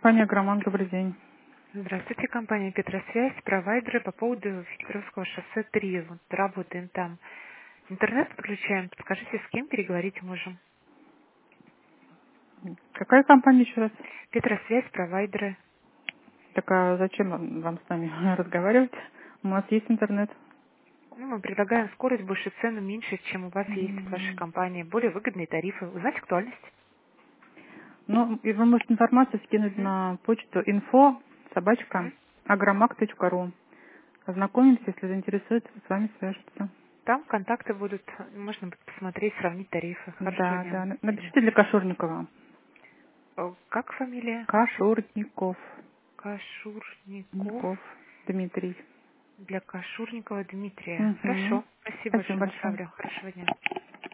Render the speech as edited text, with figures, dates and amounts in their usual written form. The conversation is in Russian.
Компания «Агромаг», добрый день. Здравствуйте, компания «Петросвязь», провайдеры по поводу Федоровского шоссе 3. Вот работаем там. Интернет подключаем. Подскажите, с кем переговорить можем? Какая компания еще раз? Петросвязь, провайдеры. Так а зачем вам с нами разговаривать? У нас есть интернет. Ну, мы предлагаем скорость, больше цену, меньше, чем у вас есть в вашей М. компании. Более выгодные тарифы. Узнать актуальность. Ну, и вы можете информацию скинуть Мгм. на почту info Мгм. agromag.ru. Ознакомимся, если заинтересует, с вами свяжутся. Там контакты будут. Можно будет посмотреть, сравнить тарифы. Хорошего Да, дня. да. До свидания. Напишите для Кашурникова. Как фамилия? Кашурников. Кашурников. Ников Дмитрий. Для Кашурникова Дмитрия. Угу. Хорошо. Спасибо Спасибо большое. большое. Направлю. Хорошего дня.